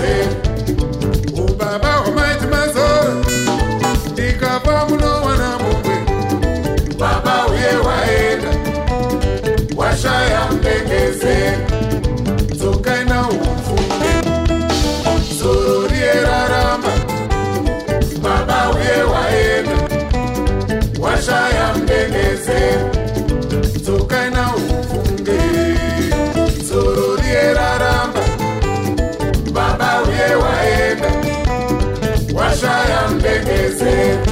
ubaba wamaiti mazoro ndikapa munowana mungwe baba uye waenda washaya mudengezero dzokaina upfunge zoro rieraramba baba uye waenda washaya mudengezero dzokaina upfunge zoro rieraramba baba uye waenda washaya mudengezero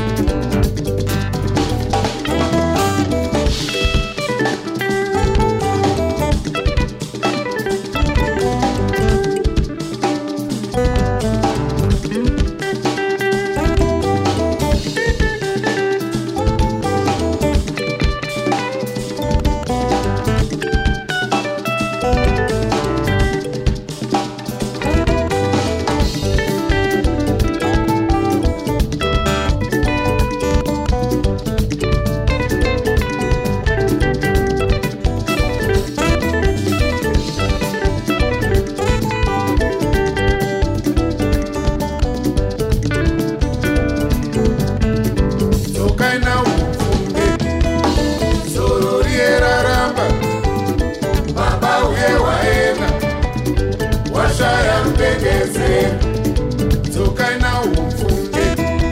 dzokaina upfunge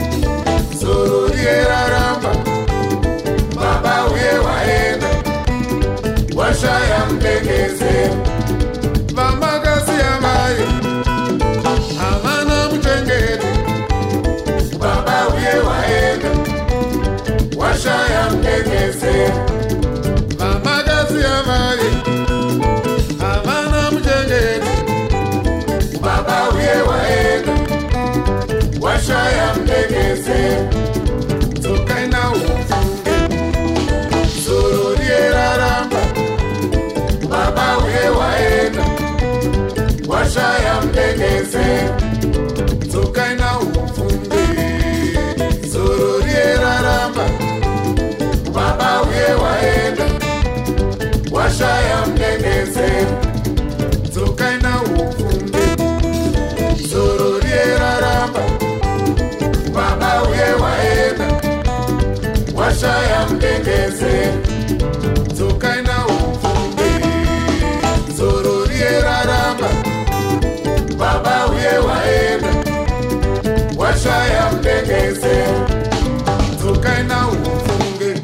zoro rieraramba baba uye waenda washaya mudengezero vamakasiya vayo havana muchengeti baba uye waenda washaya mudengezero vamakasiya vayo havana muchengeti baba uye waenda washaya mudengezero dzokaina upfunge zoro rieraramba baba uye waenda washaya mudengezero dzokaina upfunge zoro rieraramba baba uye waenda washaya mudengezero dzokaina upfunge zoro rieraramba baba uye waenda washaya mudengezero dzokaina upfunge zoro rieraramba baba uye waenda washaya mudengezero dzokaina upfunge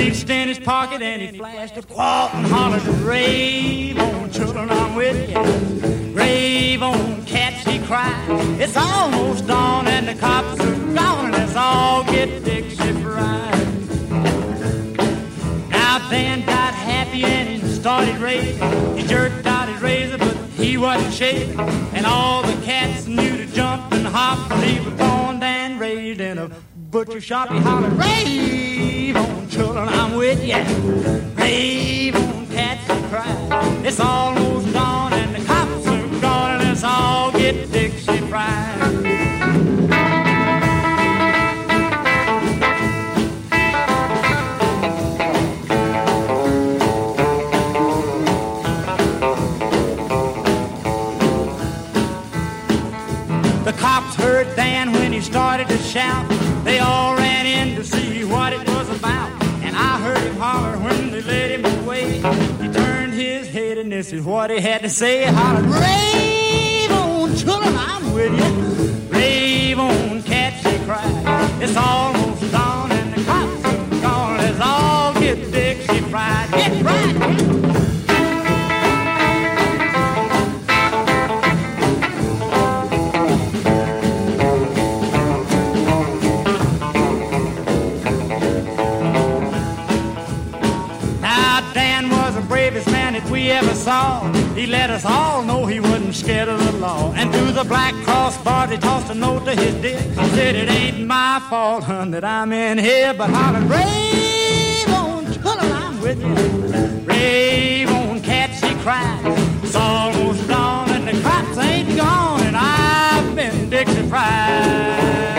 reached in his pocket and he flashed a quart and hollered, rave on, children, I'm with you. Rave on, cats, he cried. It's almost dawn and the cops are gone, and let's all get Dixie fried. Now Dan got happy and he started raving. He jerked out his razor, but he wasn't shaving. And all the cats knew to jump and hop, but he was born and raised in a butcher shop. He hollered, rave on, children, I'm with ya. Rave on, cats, and cried. It's almost dawn and the cops are gone, and let's all get Dixie fried. The cops heard Dan when he started to shout. They all ran in to see what it was about. And I heard him holler when they led him away. He turned his head and this is what he had to say. He hollered, rave on, children, I'm with you. Rave on, cats, they cried. It's almost dawn and the cops are gone. Let's all get Dixie fried. Get fried. We ever saw. He let us all know he wasn't scared of the law. And through the black crossbar he tossed a note to his dick. Said it ain't my fault, hun, that I'm in here, but hollered, rave on, children, I'm with you. Rave on, cats, he cried. It's almost dawn and the cops ain't gone, and I've been Dixie fried.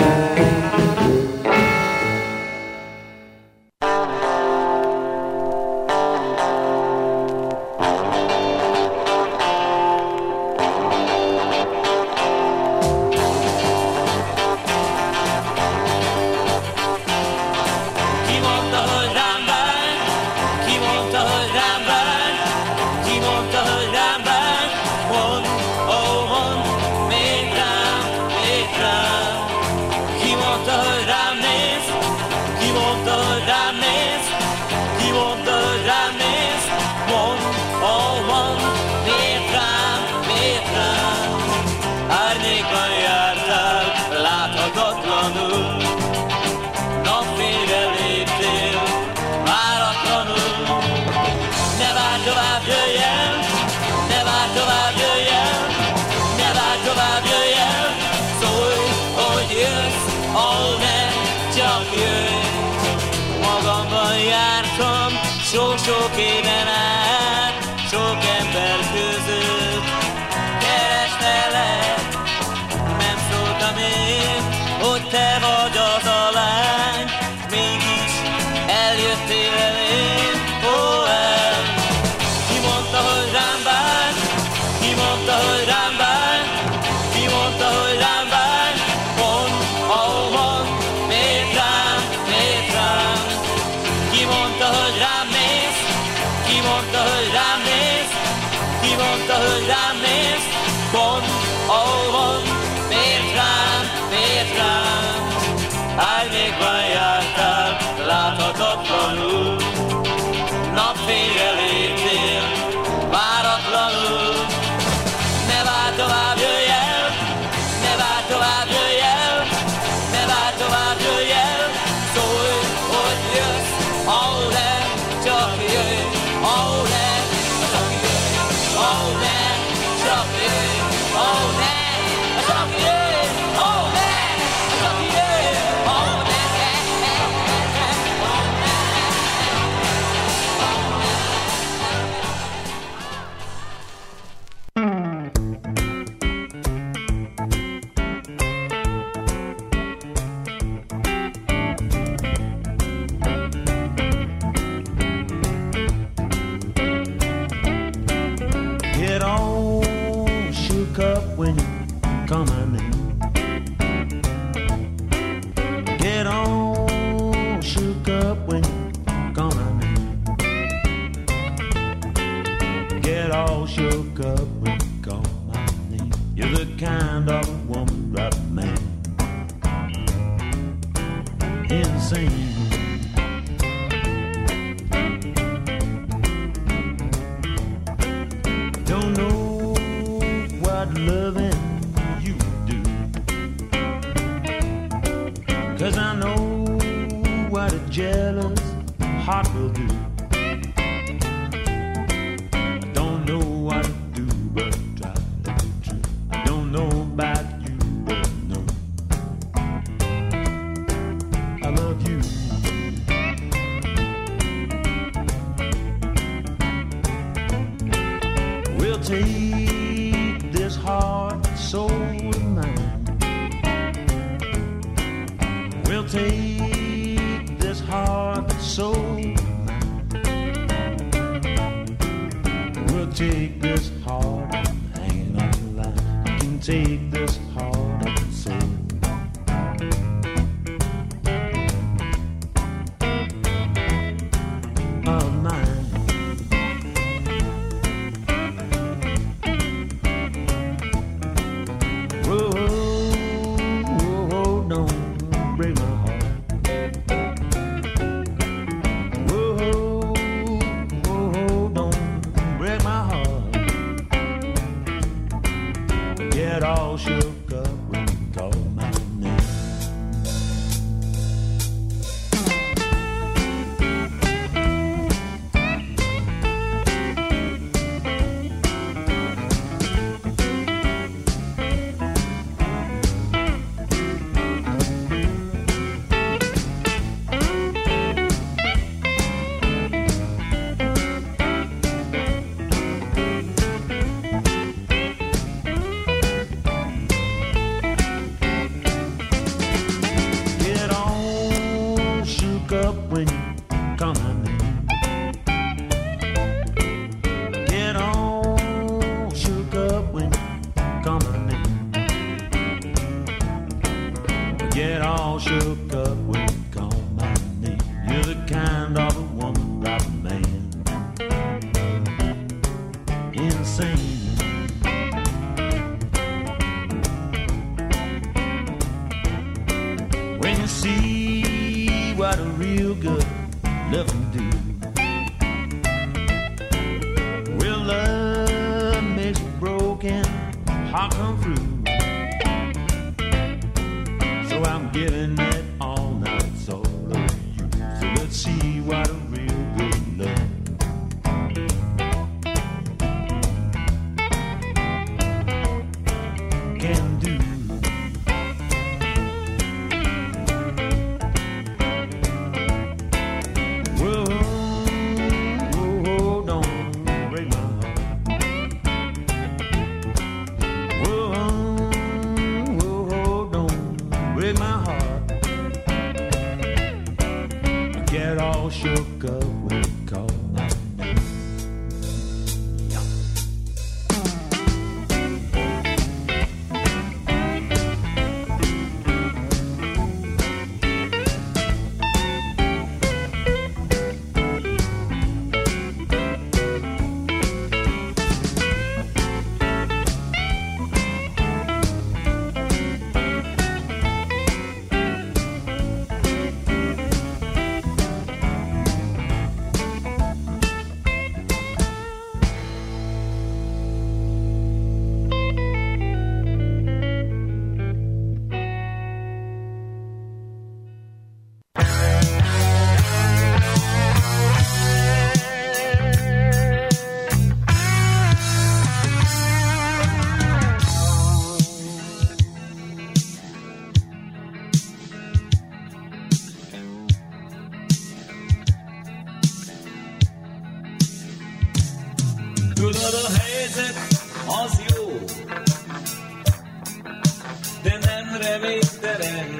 Sok éven át, sok ember között kerestelek. Nem szóltam én, hogy te vagy az a lány, mégis eljöttél elém, ó, el. Ki mondta, hogy rám vágy? Ki mondta, hogy rám vágy? Ki mondta, hogy rám vágy? Mondd, ahol mond, miért rám, miért rám? Ki mondta, hogy rám néz? Ki mondta, hogy rám néz? Ki mondta, hogy rám néz? Mondd, ahol van, miért rám, miért rám? Árnyékban jártál, láthatatlanul, napfényre léptél, váratlanul. Ne várj tovább, jöjj el, ne várj tovább, jöjj el, ne várj tovább, jöjj el, szólj, hogy jössz, oh, de csak jöjj, oh, de csak jöjj, oh, de csak jöjj, oh, de csak jöjj, oh, de csak jöjj, oh, de. Get all shook up when you come my name. Get all shook up when you call my name. Get all shook up when you call my name. You're the kind of woman drive a man insane. loving you do. 'Cause I know what a jealous heart will do. I don't know what to do but try to be true. I don't know about you, but no, I love you. We'll take this heart and soul of mine. We'll take this heart and soul of mine. We'll take this heart and hang it on the line. You can take this heart and soul of mine. Tudod, a helyzet az jó, de nem reménytelen.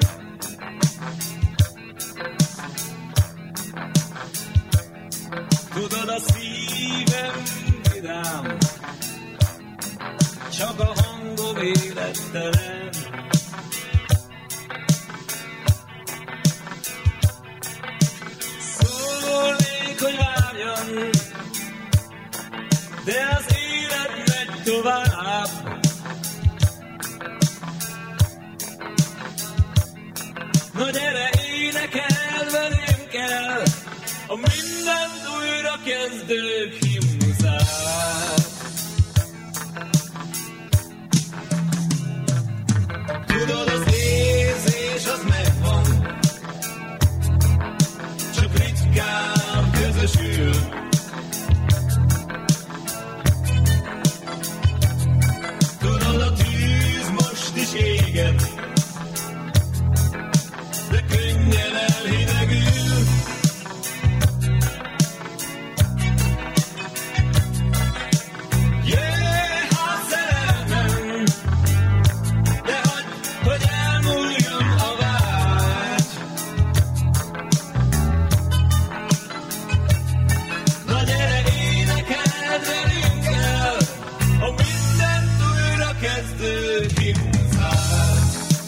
Tudod, a szívem vidám, csak a hangom élettelen. Szólnék, hogy várjon, de az élet megy tovább. Na gyere, énekel velünk el a mindent újra kezdő himnuszát. Tudod, az érzés az megvan, csak ritkán közösül. Tudod, a tűz most is éget, de könnyen elhidegül. Jöjj a szerelmem, de hagyd, hogy elmúljon a vágy. Na gyere, énekeld velünk el a mindent újra kezdő himnusát.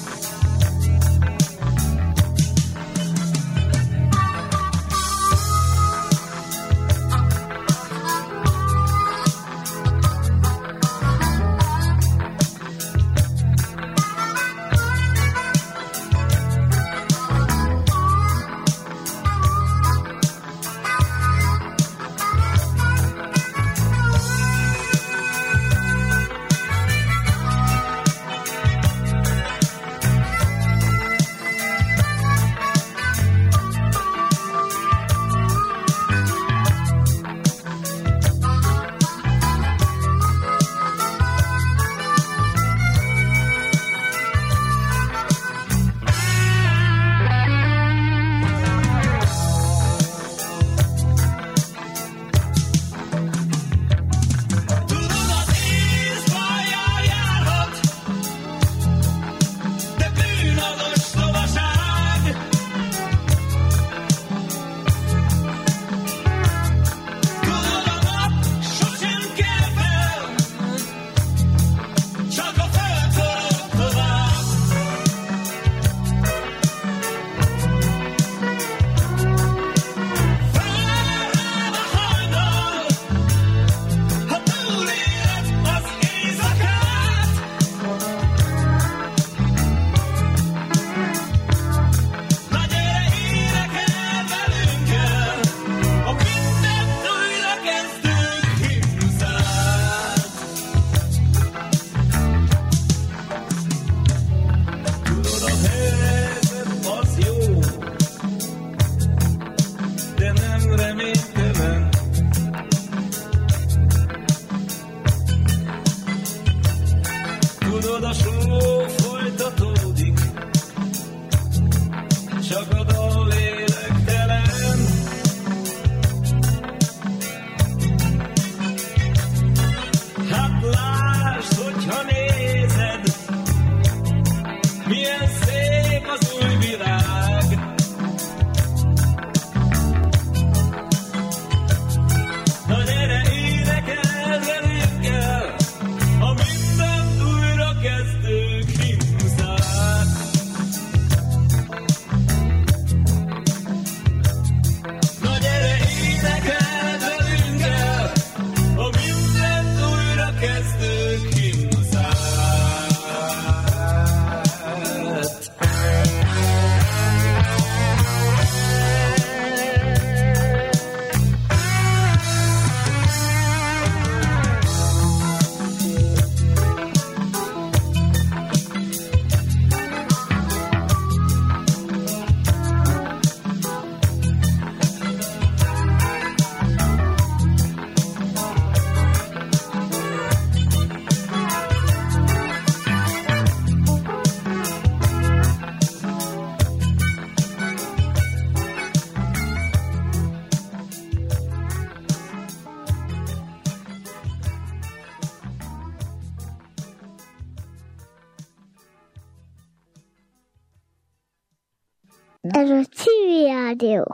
Ez a Civil Rádió.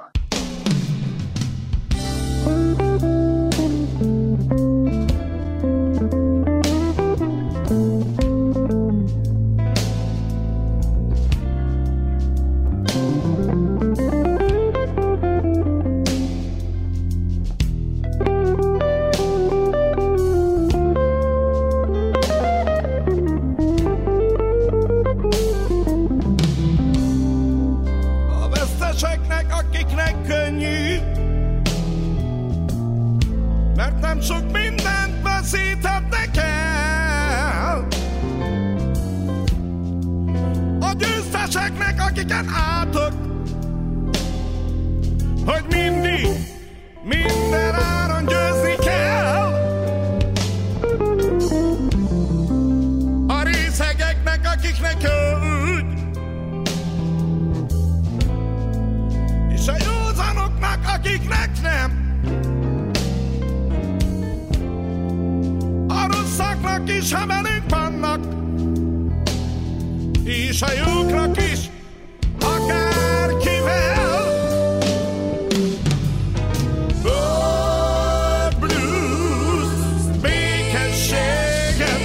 legyen átok, hogy mindig, minden áron győzni kell. A részegeknek, akiknek úgy, és a józanoknak, akiknek nem. A rosszaknak is, ha velünk vannak, és a jóknak is, akárkivel. Bold blues, békességet.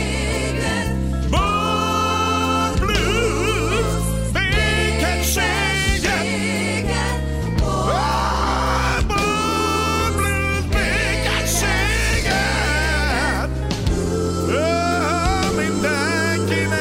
Bold blues, békességet. Bold blues, békességet. Mindenkinek.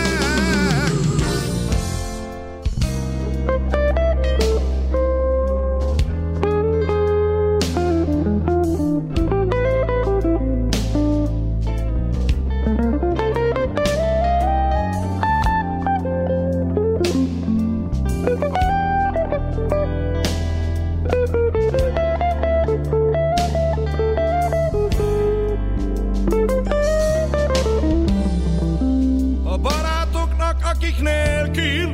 A barátoknak, akik nélkül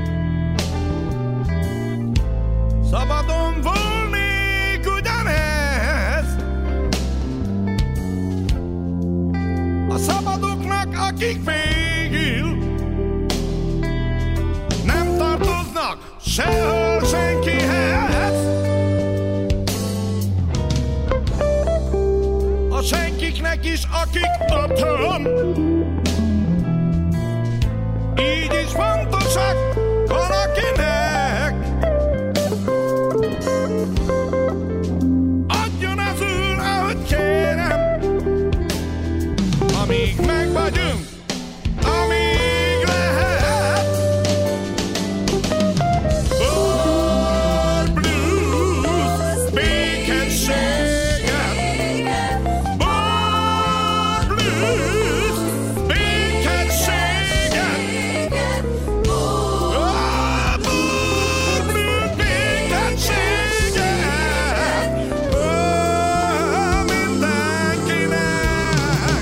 szabadon volnék ugyanez. A szabadoknak, akik végül nem tartoznak sehol senkihez. A senkiknek is, akik otthon így is fontosak valakinek. Adjon az Úr, ahogy kérem, amíg meg vagyunk, amíg lehet. Bold blues, békességet. Bold blues, békességet. Bold blues, békességet. Mindenkinek.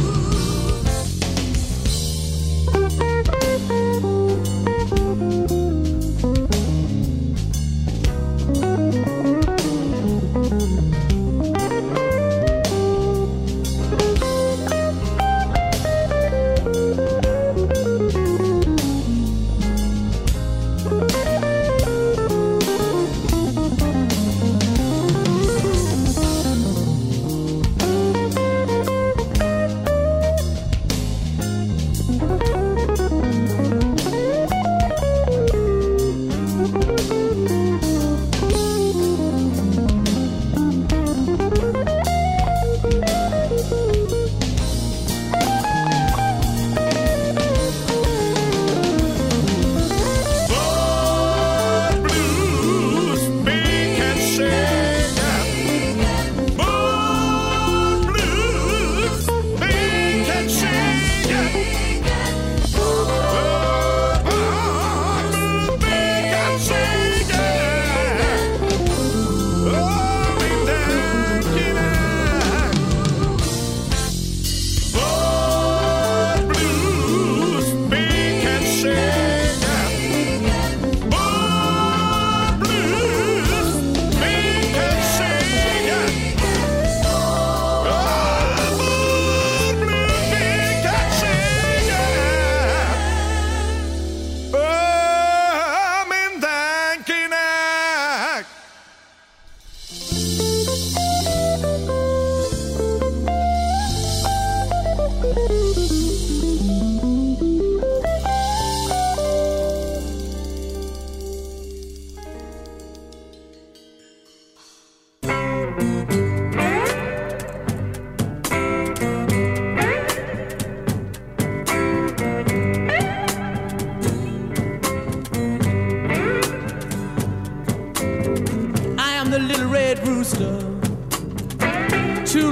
too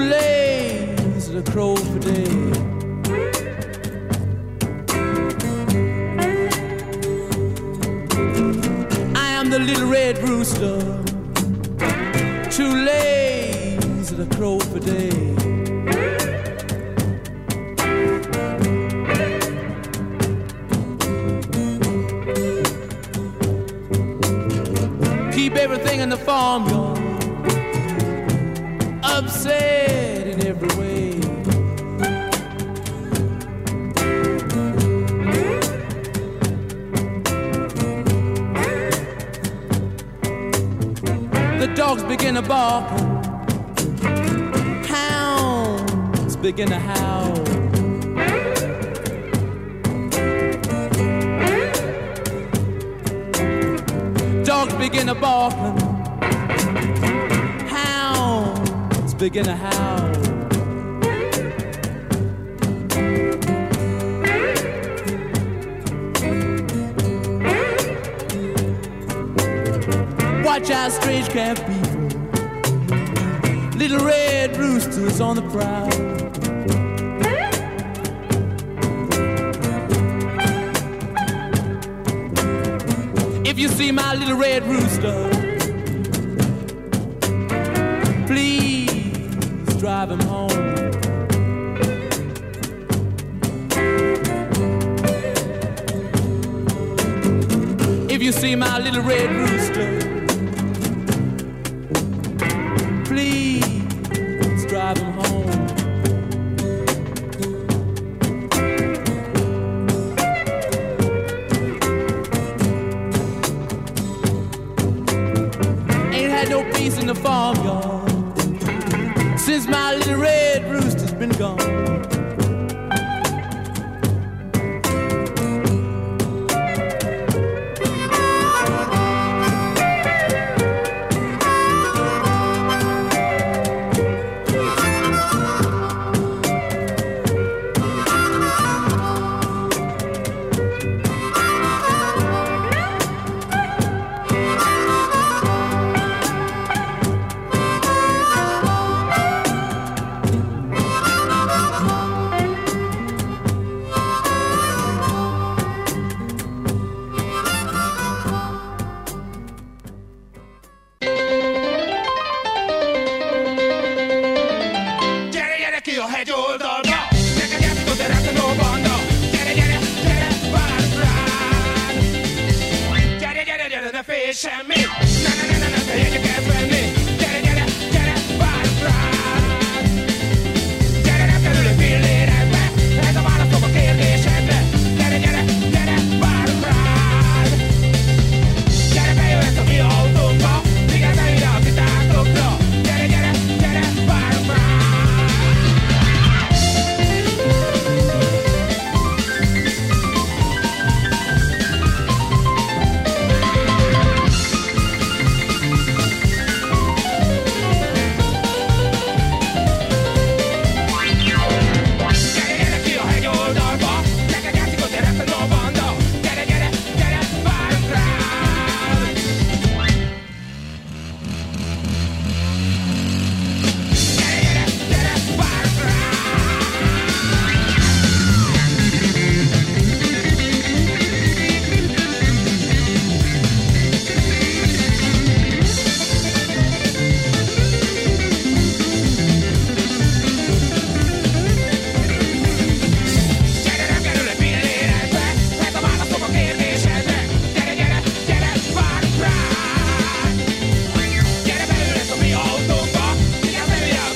lazy to crow for day. little red rooster, too lazy to crow for day. Keep everything in the farmyard upset in every way. The dogs begin to bark, hounds begin to howl. Dogs begin to bark, hounds begin to howl. Watch out, strange camp people, little red roosters on the prowl. If you see my little red rooster, please drive him home. If you see my little red rooster, please drive him home. In the farmyard since my little red rooster's been gone. Semmi